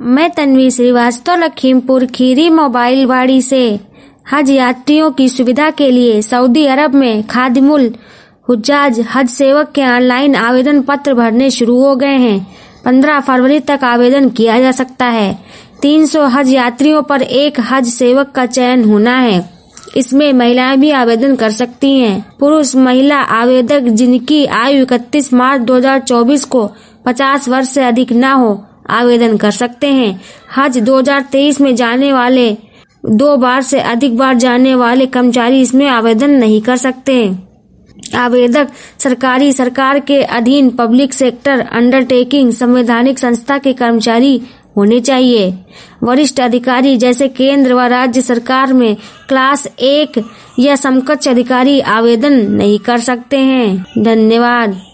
मैं तन्वी श्रीवास्तव, लखीमपुर खीरी मोबाइल वाड़ी से। हज यात्रियों की सुविधा के लिए सऊदी अरब में खादिमुल हुज्जाज हज सेवक के ऑनलाइन आवेदन पत्र भरने शुरू हो गए हैं। 15 फरवरी तक आवेदन किया जा सकता है। 300 हज यात्रियों पर एक हज सेवक का चयन होना है। इसमें महिलाएं भी आवेदन कर सकती हैं। पुरुष महिला आवेदक जिनकी आयु 31 मार्च 2024 को 50 वर्ष से अधिक न हो आवेदन कर सकते हैं। हज 2023 में जाने वाले 2 बार से अधिक बार जाने वाले कर्मचारी इसमें आवेदन नहीं कर सकते। आवेदक सरकार के अधीन पब्लिक सेक्टर अंडरटेकिंग संवैधानिक संस्था के कर्मचारी होने चाहिए। वरिष्ठ अधिकारी जैसे केंद्र व राज्य सरकार में क्लास 1 या समकक्ष अधिकारी आवेदन नहीं कर सकते हैं। धन्यवाद।